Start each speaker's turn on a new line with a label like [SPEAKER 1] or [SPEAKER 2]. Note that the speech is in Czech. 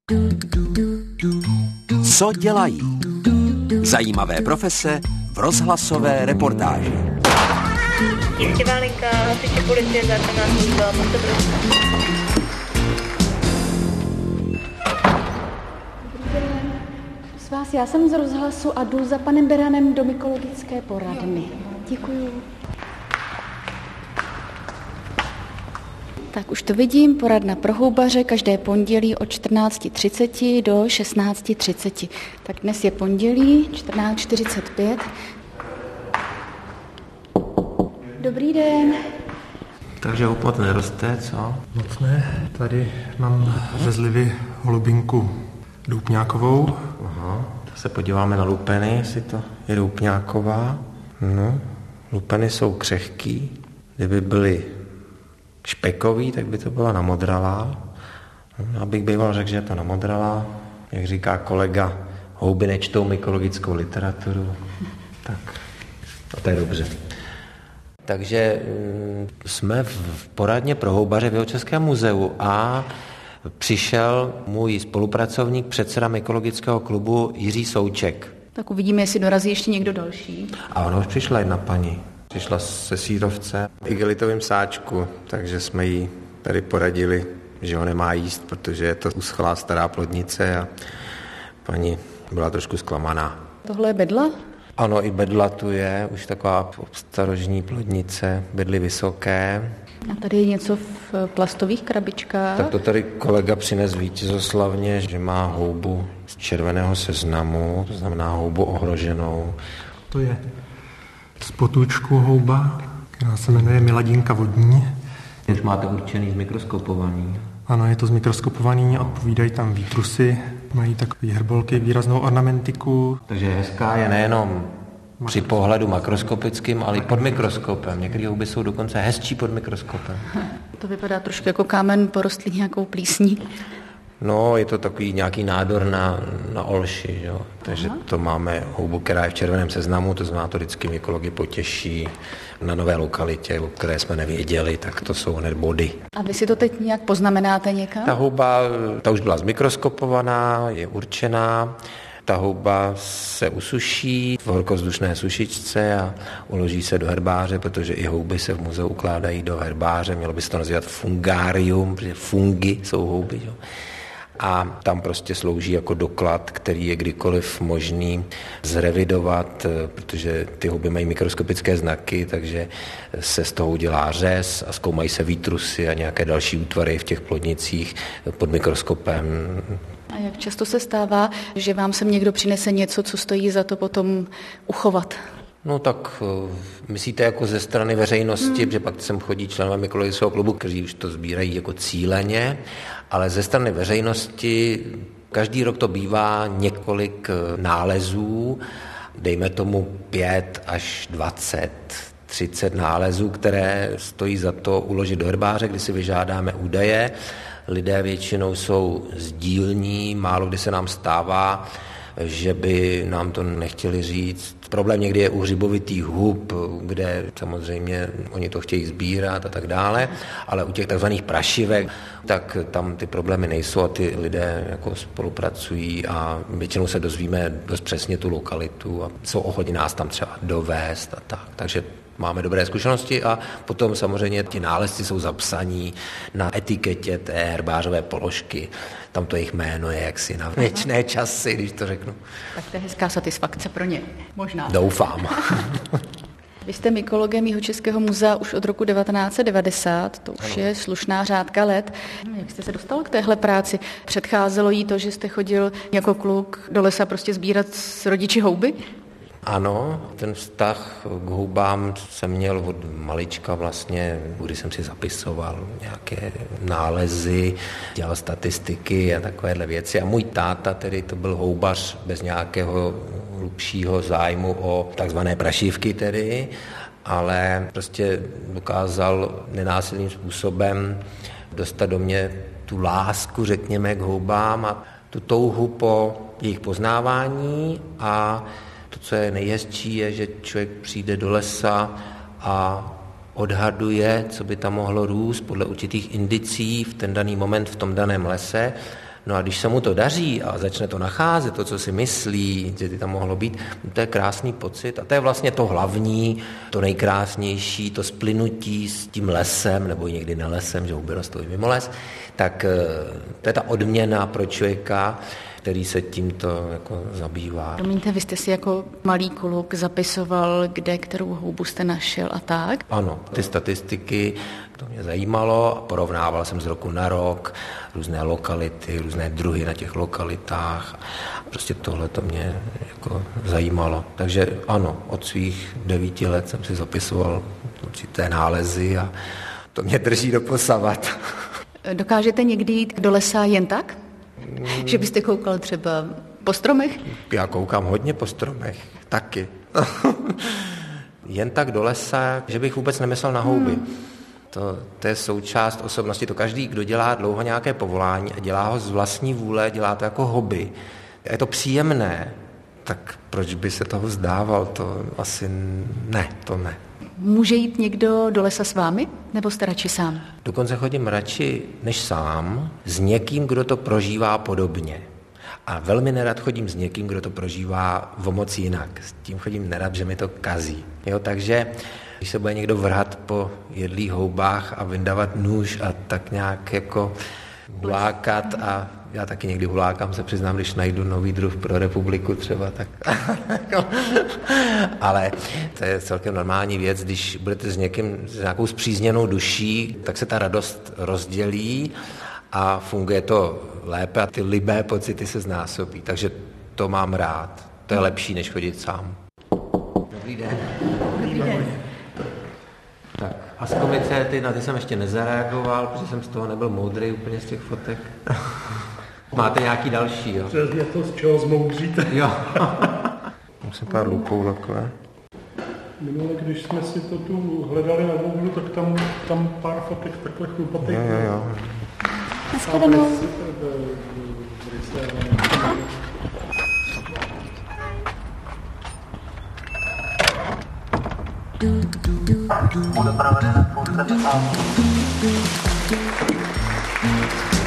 [SPEAKER 1] Co dělají? Zajímavé profese v rozhlasové reportáži.
[SPEAKER 2] Jistivá linka, hasiči policie, záchranná služba, můžete prosím.
[SPEAKER 3] S vás, já jsem z rozhlasu a jdu za panem Beranem do mykologické poradny. Děkuju. Tak už to vidím, poradna pro houbaře každé pondělí od 14:30 do 16:30. Tak dnes je pondělí 14:45. Dobrý den.
[SPEAKER 4] Takže moc neroste, co?
[SPEAKER 5] Moc ne. Tady mám ze Zlivy holubinku doupňákovou.
[SPEAKER 4] Aha, tak se podíváme na lupeny, jestli to je doupňáková. No, lupeny jsou křehký. Kdyby byly špekový, tak by to byla namodralá. Abych býval řekl, že je to namodralá. Jak říká kolega, houby nečtou mykologickou literaturu. Tak, to je dobře. Takže jsme v poradně pro houbaře v Jihočeském muzeu a přišel můj spolupracovník, předseda mykologického klubu Jiří Souček.
[SPEAKER 3] Tak uvidíme, jestli dorazí ještě někdo další.
[SPEAKER 4] A ona už přišla jedna paní. Přišla se sírovce v igelitovém sáčku, takže jsme jí tady poradili, že ho nemá jíst, protože je to uschlá stará plodnice a paní byla trošku zklamaná.
[SPEAKER 3] Tohle je bedla?
[SPEAKER 4] Ano, i bedla tu je, už taková starožní plodnice, bedly vysoké.
[SPEAKER 3] A tady je něco v plastových krabičkách.
[SPEAKER 4] Tak to tady kolega přines vítězoslavně, že má houbu z červeného seznamu, to znamená houbu ohroženou.
[SPEAKER 5] To je z potůčku houba, která se jmenuje miladinka vodní.
[SPEAKER 4] Už máte určený zmikroskopovaný.
[SPEAKER 5] Ano, je to zmikroskopovaný, odpovídají tam výtrusy, mají takové hrbolky, výraznou ornamentiku.
[SPEAKER 4] Takže hezká je nejenom při pohledu makroskopickým, ale i pod mikroskopem. Některé houby jsou dokonce hezčí pod mikroskopem.
[SPEAKER 3] To vypadá trošku jako kámen porostlý nějakou plísní.
[SPEAKER 4] No, je to takový nějaký nádor na olši, jo. Takže to máme houbu, která je v červeném seznamu, to znamená, to vždycky mykology potěší na nové lokalitě, o které jsme nevěděli, tak to jsou hned body.
[SPEAKER 3] A vy si to teď nějak poznamenáte někam?
[SPEAKER 4] Ta houba, ta už byla zmikroskopovaná, je určená. Ta houba se usuší v horkovzdušné sušičce a uloží se do herbáře, protože i houby se v muzeu ukládají do herbáře. Mělo by se to nazývat fungárium, protože fungy jsou houby, jo. A tam prostě slouží jako doklad, který je kdykoliv možný zrevidovat, protože ty houby mají mikroskopické znaky, takže se z toho udělá řez a zkoumají se výtrusy a nějaké další útvary v těch plodnicích pod mikroskopem.
[SPEAKER 3] A jak často se stává, že vám sem někdo přinese něco, co stojí za to potom uchovat?
[SPEAKER 4] No tak myslíte jako ze strany veřejnosti, protože pak sem chodí členové mykologického klubu, kteří už to sbírají jako cíleně, ale ze strany veřejnosti každý rok to bývá několik nálezů, dejme tomu 5 až 20, 30 nálezů, které stojí za to uložit do herbáře, kdy si vyžádáme údaje. Lidé většinou jsou sdílní, málo kdy se nám stává, že by nám to nechtěli říct. Problém někdy je u hřibovitých hub, kde samozřejmě oni to chtějí sbírat a tak dále, ale u těch takzvaných prašivek, tak tam ty problémy nejsou a ty lidé jako spolupracují a většinou se dozvíme dost přesně tu lokalitu a jsou ochotní nás tam třeba dovést a tak. Takže máme dobré zkušenosti a potom samozřejmě ti nálezci jsou zapsaní na etiketě té herbářové položky. Tam to jejich jméno je jaksi na věčné časy, když to řeknu.
[SPEAKER 3] Tak to je hezká satisfakce pro ně, možná.
[SPEAKER 4] Doufám.
[SPEAKER 3] Vy jste mykologem Jihočeského muzea už od roku 1990, to už je slušná řádka let. Jak jste se dostal k téhle práci? Předcházelo jí to, že jste chodil jako kluk do lesa prostě sbírat s rodiči houby?
[SPEAKER 4] Ano, ten vztah k houbám jsem měl od malička vlastně, když jsem si zapisoval nějaké nálezy, dělal statistiky a takovéhle věci. A můj táta tedy to byl houbař bez nějakého hlubšího zájmu o takzvané prašivky tedy, ale prostě dokázal nenásilným způsobem dostat do mě tu lásku, řekněme, k houbám a tu touhu po jejich poznávání a to, co je nejhezčí, je, že člověk přijde do lesa a odhaduje, co by tam mohlo růst podle určitých indicí v ten daný moment v tom daném lese No a když se mu to daří a začne to nacházet, to, co si myslí, že by tam mohlo být, to je krásný pocit a to je vlastně to hlavní, to nejkrásnější, to splynutí s tím lesem, nebo někdy ne lesem, že huby rostou i mimo les, tak to je ta odměna pro člověka, který se tímto jako zabývá.
[SPEAKER 3] Promiňte, vy jste si jako malý kluk zapisoval, kde kterou houbu jste našel a tak?
[SPEAKER 4] Ano, ty statistiky, to mě zajímalo, porovnával jsem z roku na rok různé lokality, různé druhy na těch lokalitách. Prostě tohle to mě jako zajímalo. Takže ano, od svých 9 let jsem si zapisoval určité nálezy a to mě drží doposavat.
[SPEAKER 3] Dokážete někdy jít do lesa jen tak? Že byste koukal třeba po stromech?
[SPEAKER 4] Já koukám hodně po stromech, taky. Jen tak do lesa, že bych vůbec nemyslel na houby. To je součást osobnosti. To každý, kdo dělá dlouho nějaké povolání a dělá ho z vlastní vůle, dělá to jako hobby. Je to příjemné, tak proč by se toho vzdával? To asi ne, to ne.
[SPEAKER 3] Může jít někdo do lesa s vámi, nebo jste radši sám?
[SPEAKER 4] Dokonce chodím radši než sám, s někým, kdo to prožívá podobně. A velmi nerad chodím s někým, kdo to prožívá o moc jinak. S tím chodím nerad, že mi to kazí. Jo, takže když se bude někdo vrhat po jedlých houbách a vyndavat nůž a tak nějak jako hulákat a já taky někdy hulákám, se přiznám, když najdu nový druh pro republiku třeba, tak ale to je celkem normální věc, když budete s někým, s nějakou spřízněnou duší, tak se ta radost rozdělí a funguje to lépe a ty libé pocity se znásobí, takže to mám rád. To je lepší, než chodit sám. Dobrý den.
[SPEAKER 3] Dobrý den.
[SPEAKER 4] Tak, a z komice, na ty jsem ještě nezareagoval, protože jsem z toho nebyl moudrý úplně z těch fotek. Máte nějaký další, jo?
[SPEAKER 5] Přesně to, z čeho zmoudříte.
[SPEAKER 4] Jo. Musím pár lupou takové.
[SPEAKER 5] Minule, když jsme si to tu hledali na Google, tak tam pár fotek takhle chlupatých.
[SPEAKER 4] Jo.
[SPEAKER 3] Naschledanou.
[SPEAKER 6] Bude provedena spousta